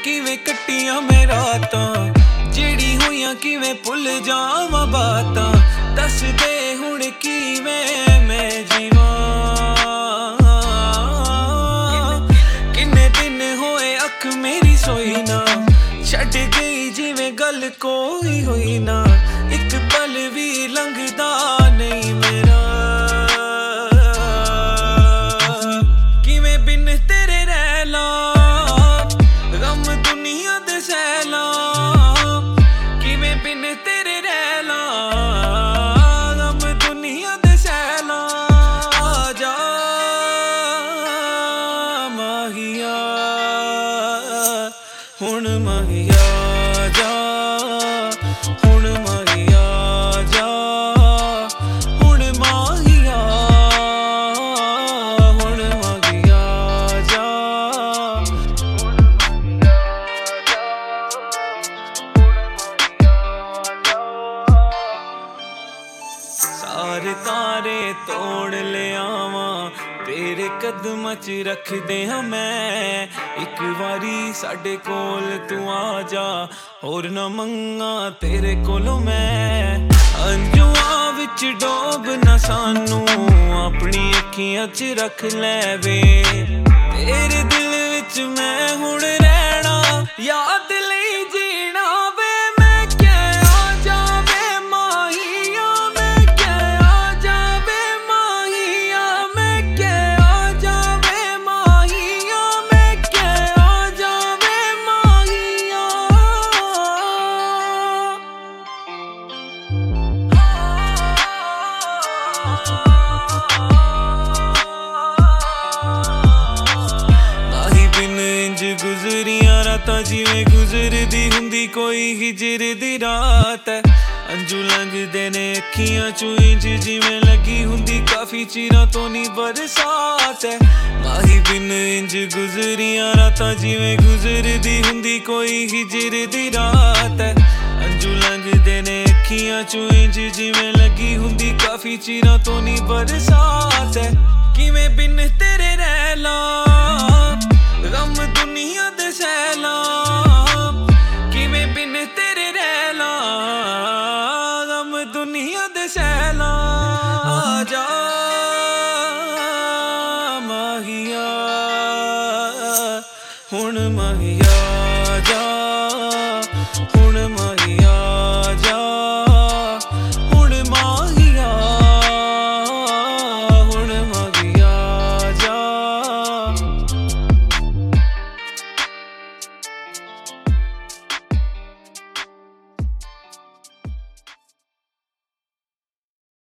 किवें कट्टियां मैं रातां, जेड़ी होइयां किवें भुल जावां बातां। दस दे हुण किवें मैं जीवां, किन्ने दिन होए अख मेरी सोई ना, छड्ड गई जिवें गल कोई होई ना। एक पल भी लंघदा नहीं मेरा, किवें बिन तेरे रह लां, गम दुनिया दे सह लां। किवें बिन तेरे रह लां, गम दुनिया दे सह लां। आजा माहिया हुण माहिया जा, हुण माहिया जा, हुण माहिया, हुण माहिया जा, हुण माहिया जा। सारे तारे तोड़ ले आवां, तेरे कदमां च रख दे हां मैं। एक वारी साडे कोल तू आ जा, होर ना मंगा तेरे कोलों मैं। अंजुआं विच डोब ना सानू, अपनी अखियां च रख ले वे। तेरे दिल विच मैं हुण रहना, याद लई जीना वे। मैं क्या आ जावे माहिया, मैं क्या आ जावे माहिया, मैं क्या आ जावे माहिया, मैं क्या आ जावे माहिया। माही बिन इंज गुजरियां रातां, जिवें गुजरदी हुंदी कोई हिजर दी रात है। अंजू लंघदे ने अखियां चों इंज जिवें लगी हुंदी काफी चिरां तो नी बरसात है। माही बिन इंज गुजरियां रातां, जिवें गुजरदी हुंदी कोई हिजर दी रात है। अंजू लंघदे ने अखियां चों इंज जिवें लगी हुंदी काफी चिरां तो नी बरसात है। किवें बिन तेरे रह लां, गम दुनिया दे सह लां।